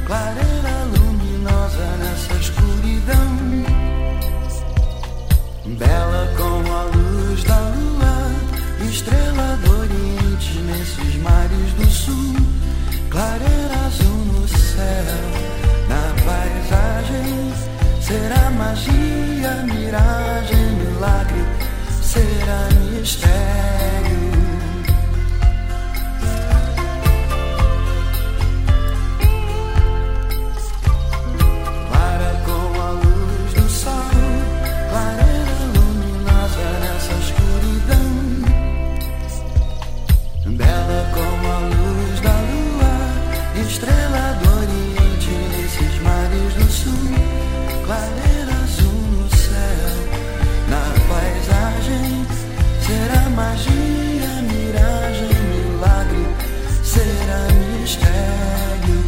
clareira luminosa nessa escuridão, bela como a luz da lua, estrela do Oriente nesses mares do Sul, clareira azul no céu, na paisagem, será magia, miragem, milagre, será mistério. Bela como a luz da lua, estrela do Oriente nesses mares do Sul, clareira azul no céu, na paisagem, será magia, miragem, milagre, será mistério.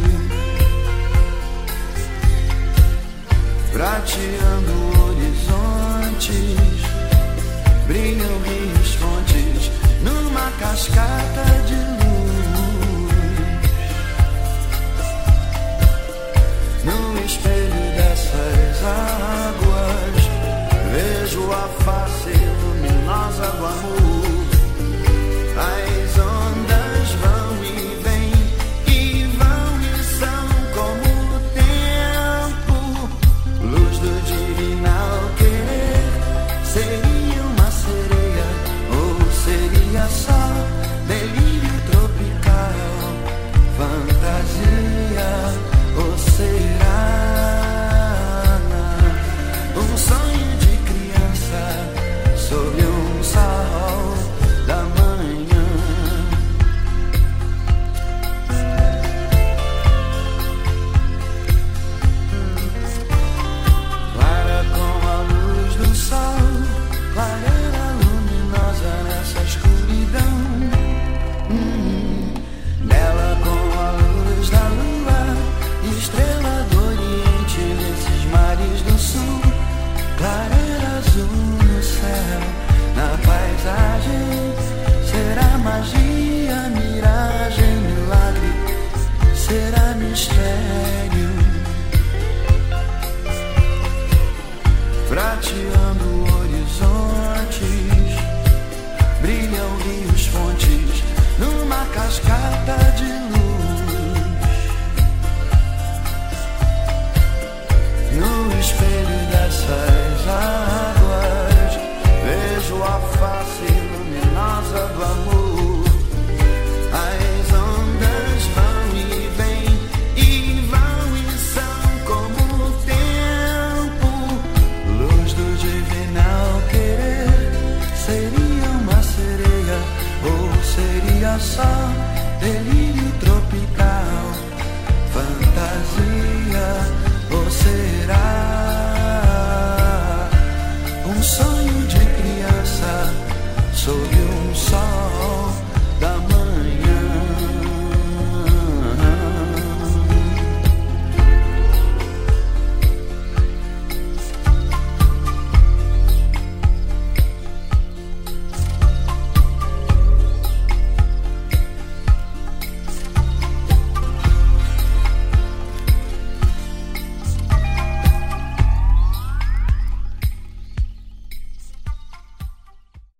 Prateando horizontes, brilham rios, fontes, numa cascata